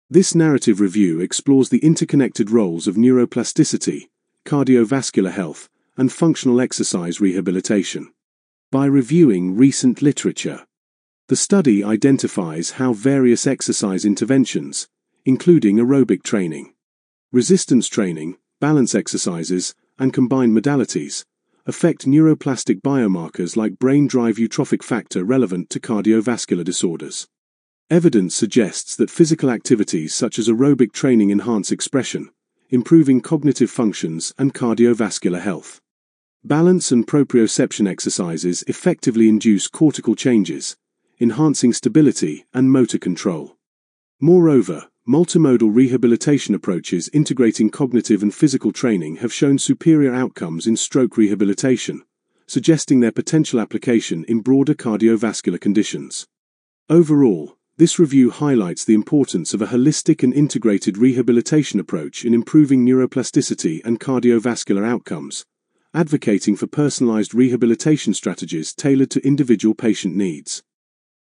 This narrative review explores the interconnected roles of neuroplasticity, cardiovascular health, and functional exercise rehabilitation. By reviewing recent literature, the study identifies how various exercise interventions, including aerobic training, resistance training, balance exercises, and combined modalities, affect neuroplastic biomarkers like brain-drive eutrophic factor relevant to cardiovascular disorders. Evidence suggests that physical activities such as aerobic training enhance expression, improving cognitive functions and cardiovascular health. Balance and proprioception exercises effectively induce cortical changes, enhancing stability and motor control. Moreover, multimodal rehabilitation approaches integrating cognitive and physical training have shown superior outcomes in stroke rehabilitation, suggesting their potential application in broader cardiovascular conditions. Overall, this review highlights the importance of a holistic and integrated rehabilitation approach in improving neuroplasticity and cardiovascular outcomes, advocating for personalized rehabilitation strategies tailored to individual patient needs.